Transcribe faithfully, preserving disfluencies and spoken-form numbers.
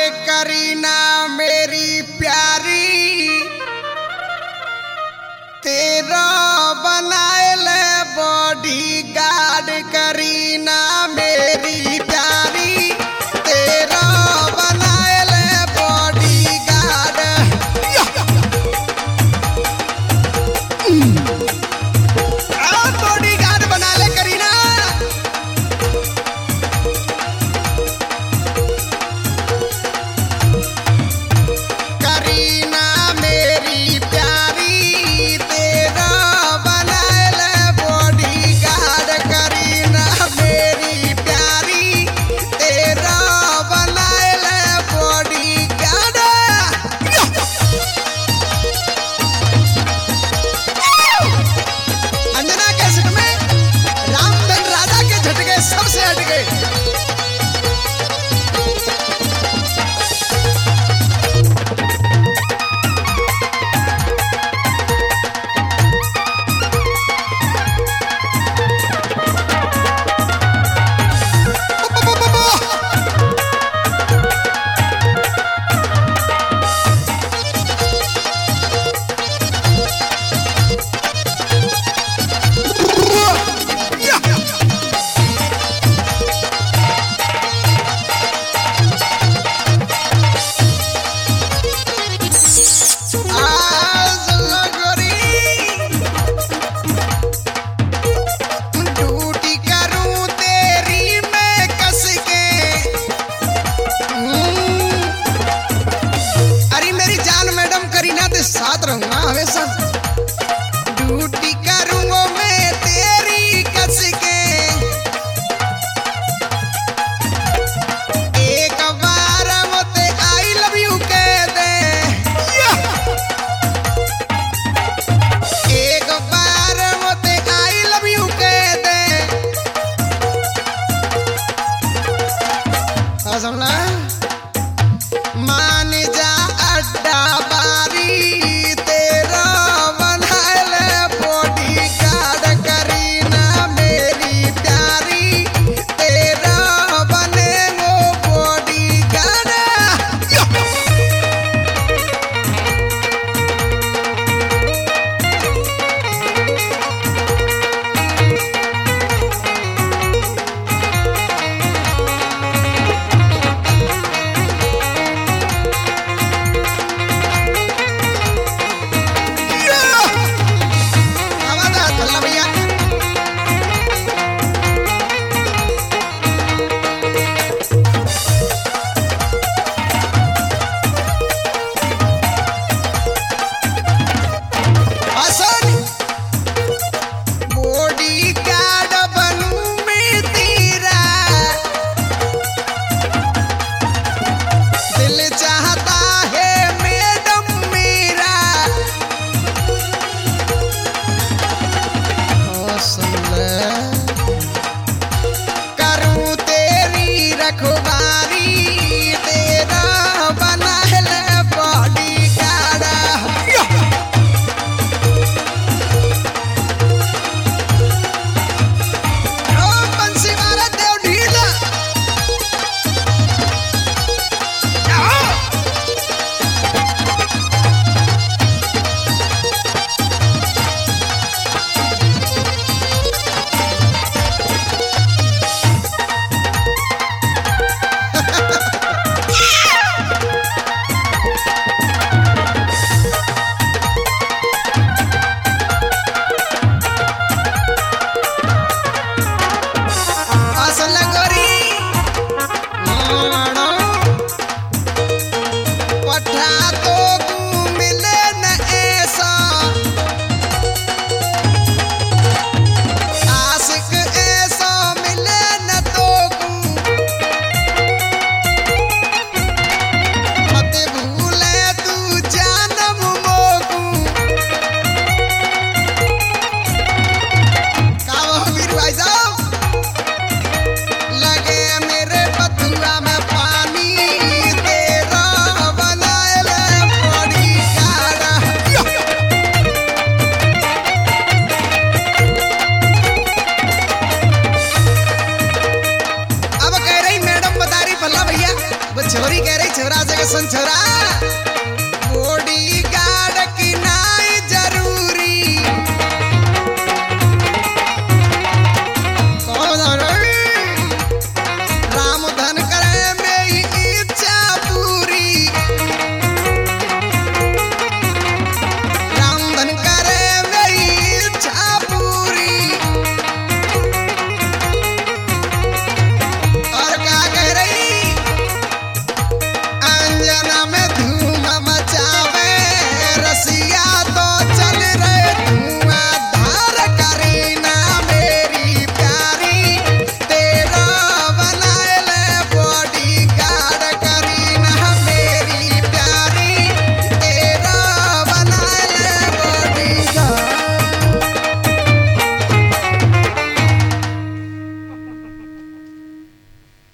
करीना मेरी प्यारी तेरा बनाए बॉडी गार्ड करीना मेरी प्यारी तेरा बनाए बॉडी गार्ड बॉडी गार्ड बना ले करीना। करीना मेरी प्यारी तेरा बनाए बॉडी गार्ड करीना मेरी प्यारी तेरा बनाए बॉडी गार्ड। अंजना कैसेट में रामधन राजा के झटके सबसे हटके। साथ रहूंगा हमेशा ड्यूटी करूंगा मैं तेरी कस के। एक बार मुझे आई लव यू कह दे एक बार मुझे आई लव यू कह दे। समझला मान जा अड्डा बारी तेरा बनाए बॉडी गार्ड करीना मेरी प्यारी तेरा बने वो बॉडी गार्ड। करूं तेरी रखवारी तेरा बनाए बॉडी गार्ड। ओ बंसी मारा देव ढीला वो छोरी कह रही छोरा से सुन छोरा बॉडी